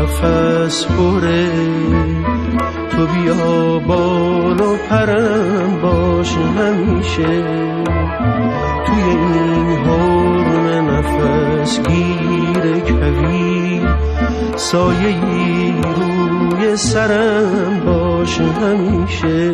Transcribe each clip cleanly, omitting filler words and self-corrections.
قفس بره، تو بیا بال و پرم باش همیشه، توی این حرم نفس گیر کویر، سایه‌ای روی سرم باش همیشه.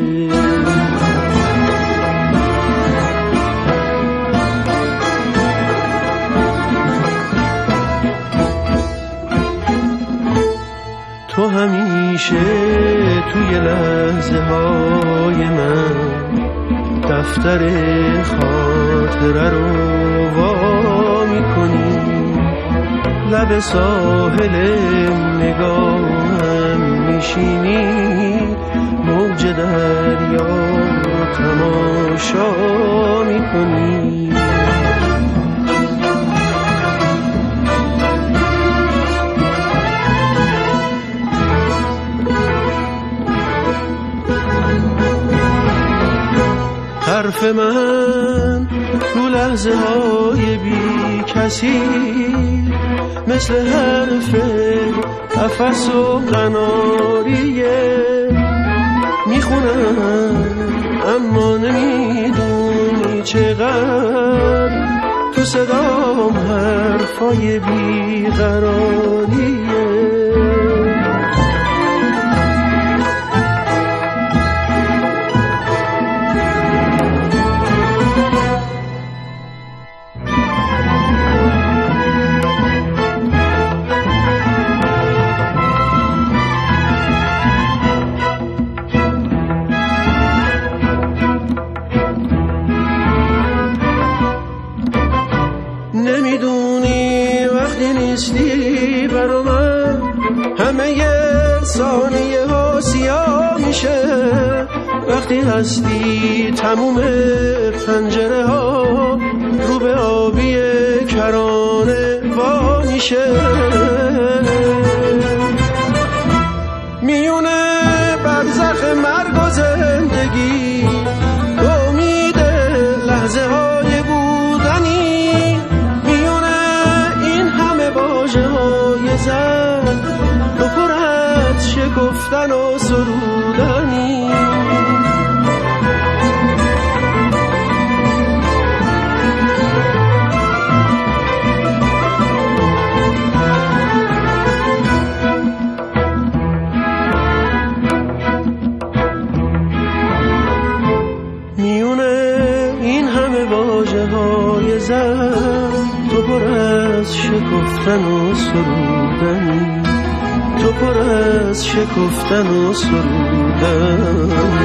تو همیشه توی لحظه های من دفتر خاطره رو وا میکنی، لب ساحل نگاهم میشینی، موج دریا تماشا میکنی. حرف من تو لحظه های بی کسی مثل حرف قفس و قناریه، میخونم اما نمیدونی چقدر تو صدام حرفای بیقراریه. نمیدونی وقتی نیستی برا من همه ثانیه ها سیاه میشه، وقتی هستی تموم پنجره ها رو به آبی کرانه وا میشه. میونه برزخ مرگ و زندگی با امید لحظه های بودنی، زن تو پر از شکفتن و سرودنی. میونه این همه واژه های زن تو پر از شکفتن و سرودنی، تو پر از شکفتن و سرودنی.